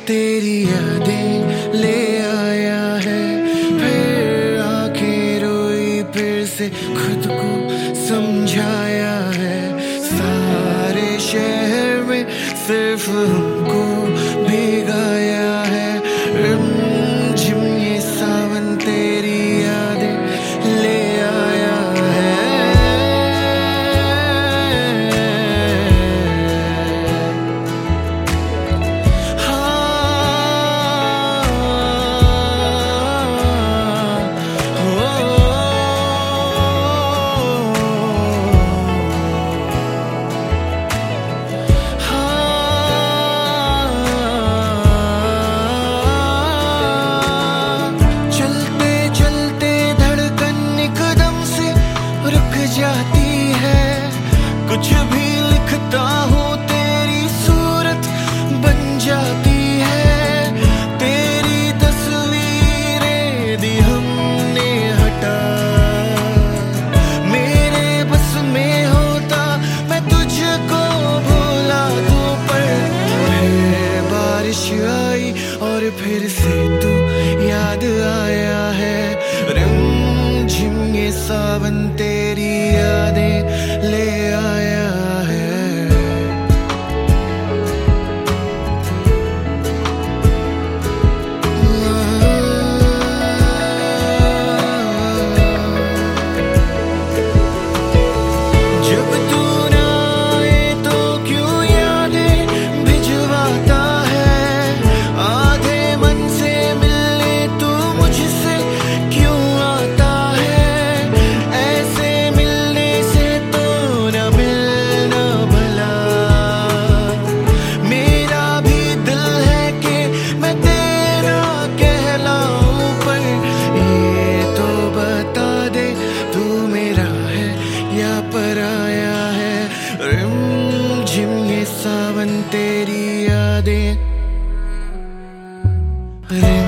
तेरी यादें ले आया है, फिर आंखें रोई, फिर से खुद को समझाया है। सारे शहर में सिर्फ हमको भिगाया है। रिमझिम ये सावन तेरी यादें ले आया है। जाती है कुछ भी लिखता हूँ, तेरी सूरत बन जाती है। तेरी तस्वीरें दी हमने हटा, मेरे बस में होता मैं तुझको भुला दूं, पर फिर बारिश आई और फिर से तू याद आया है। रिमझिम ये सावन तेरी यादें ले आया है। जब तू ना आए तो क्यों यादें भिजवाता है, आधे मन से मिलने तू मुझसे क्यों आता है। ऐसे मिलने से तो न मिलना भला, मेरा भी दिल है कि मैं तेरा कहलाऊं, पर ये तो बता दे तू मेरा है या पराया है। रिमझिम ये सावन तेरी यादें